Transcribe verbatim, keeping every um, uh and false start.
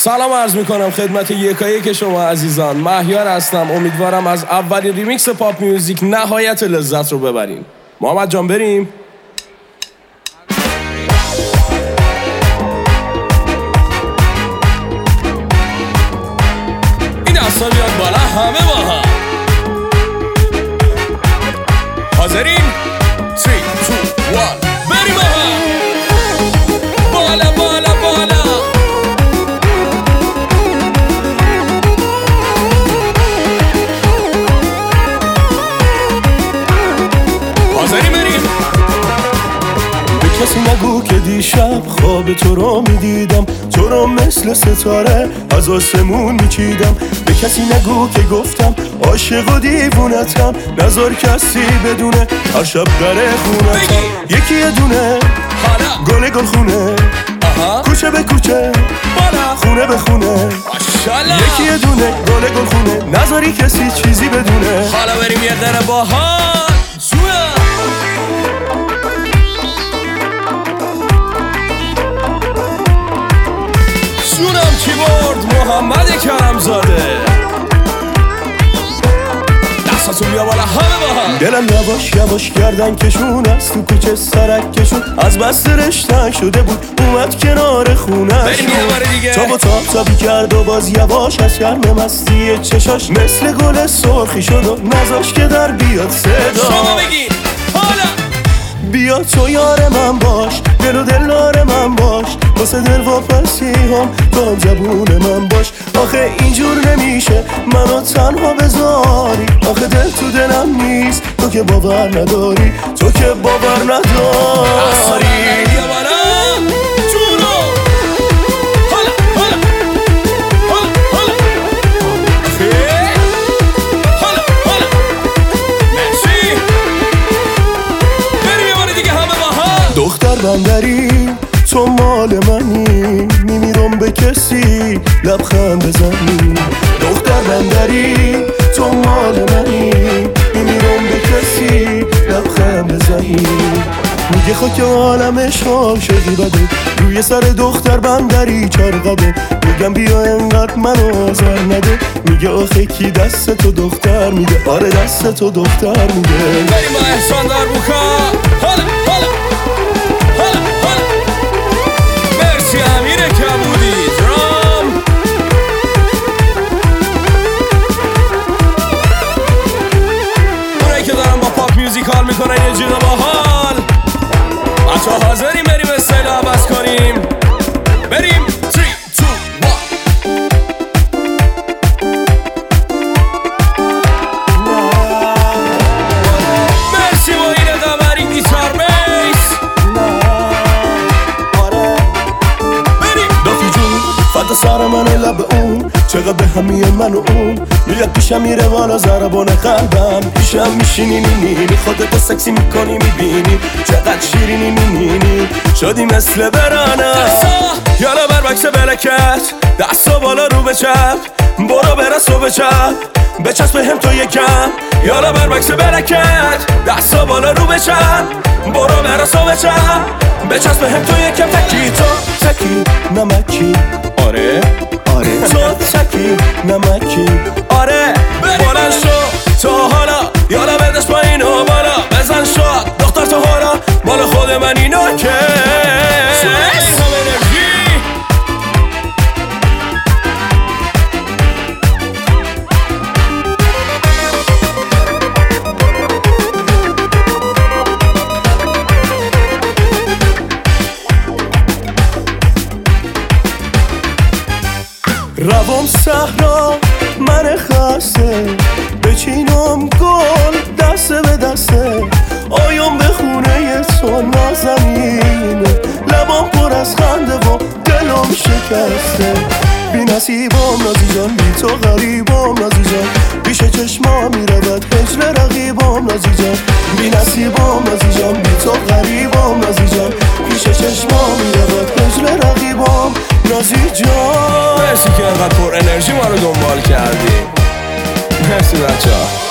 سلام عرض میکنم خدمت یکایک شما عزیزان. مهیار هستم. امیدوارم از اولین ریمیکس پاپ میوزیک نهایت لذت رو ببرین. محمد جان بریم. این دستا بیاد بالا همه با هم. حاضرین؟ سه، دو، یک بریم با هم. بالا بالا بالا. حاضرین بریم. به کسی نگو که دیشب خواب تو رو میدیدم، تو رو مثل ستاره از آسمون میچیدم. به کسی نگو که گفتم عاشق و دیوونتم، نذار کسی بدونه هر شب در خونتم. یکی یه دونه گل گل خونه، کوچه به کوچه خونه به خونه. یکی یه دونه گل گل خونه، نذاری کسی چیزی بدونه. حالا بریم یه ذره باحال. جونم کیبورد محمد کرمزاده. دستاتو بیا بالا همه با هم. دلم یواش یواش گردن کشون است تو کوچه سرک کشون، از بس رشتن شده بود اومد کنار خونه. بریم یه بار دیگه. تا با تاب تابی کرد و باز یواش از گرم مستی چشاش مثل گل سرخی شد و نذاش که در بیاد صدا. شما بگین حالا. بیا تو یار من باش، دل و دلار من باش، واسه دل واپسی هم تو هم زبون من باش. آخه اینجور نمیشه منو تنها بذاری، آخه دل تو دلم نیست تو که باور نداری، تو که باور نداری. بیا بالا جونو. حالا حالا حالا حالا حالا حالا. مرسی. بریم یه بار دیگه همه با هم. دختر بندری تو مال منی، میمیرم به کسی لبخند بزنی. دختر بندری تو مال منی، میمیرم به کسی لبخند بزنی. میگه خاک عالمش عاشقی بده، روی سر دختر بندری چرقده. میگم بیا انقدر منو آزار نده، میگه آخه کی دست تو دختر میده. آره دست تو دختر میده. بریم با احسان در بوکا. حالا حالا حالا حالا. مرسی امیر کبودی درام. اونایی که دارن با پاپ میوزیک حال میکنن یه جیغ باحال. بچه حاضریم بریم استایل عوض کنیم. بریم سه، دو، یک. مرسی با این قمری گیتار بیس. بریم دافی جون فدا سر منه لب اون، چقدر به همیه من و اون. میاد پیشم میره بالا ضربان قلبم، پیشم میشینی میبینی خودتو سکسی میکنی میبینی چقدر شیرینی میبینی شدی مثل برانه. یالا بر بکس بلکت دستا بالا رو به چپ، برو برس و به چپ بچسب به هم تو یکم. یالا بر بکس بلکت دستا بالا رو به چپ، برو برس و به چپ بچسب به هم تو یکم. تکی تو تکی نمکی، آره آره تو تکی نمکی، آره بلند شو تا حالا. یالا بدش پایین و بالا بزن شد دختر تو حالا مال خود من اینو که روام صحرا من خسته، بچینم گل دسته به دسته. آیام به خونه تو نازنینه، لبام پر از خنده و دلم شکسته. بی نصیبم نازی جان، بی تو غریبم نازی جان، پیش چشما میرود هجر رقیبم نازی جان. بی نصیبم نازی جان، بی تو غریبم نازی جان، پیش چشما میرود هجر رقیبم نازی جان. مرسی که انقدر پر انرژی ما رو دنبال کردی. مرسی بچه ها.